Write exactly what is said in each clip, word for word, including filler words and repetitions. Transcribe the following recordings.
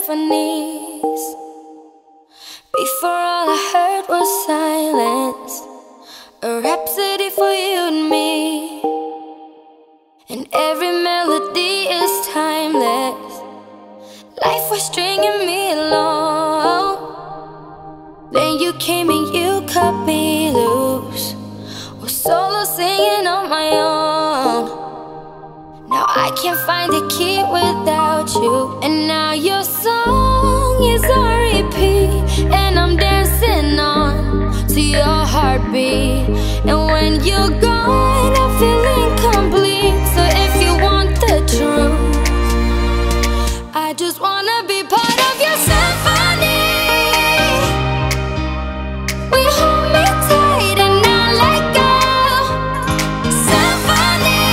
symphonies. Before all I heard was silence, a rhapsody for you and me. And every melody is timeless. Life was stringing me along. Then you came and you cut me loose, was solo singing on my own. Now I can't find the key without you. And now your song is on repeat, and I'm dancing on to your heartbeat. And when you're gone, I feel incomplete. So if you want the truth, I just wanna be part of your symphony. We hold me tight and not let go. Symphony,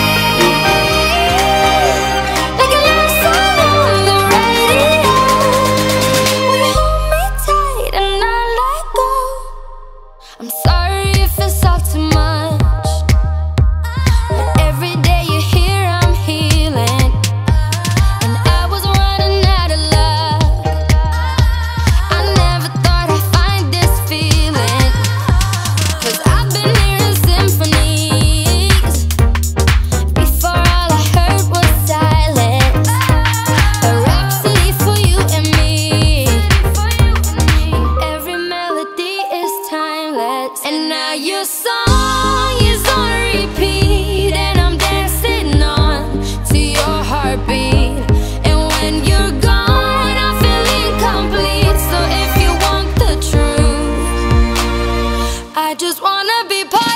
like a love song on the radio. We hold me tight and not let go. I'm sorry if it's all too much, but every day you're here I'm healing. And I was running out of luck. I never thought I'd find this feeling, 'cause I've been hearing symphonies. Before all I heard was silence, a rhapsody for you and me. And every melody is timeless. And now your song is on repeat, and I'm dancing on to your heartbeat. And when you're gone, I feel incomplete. So if you want the truth, I just wanna be part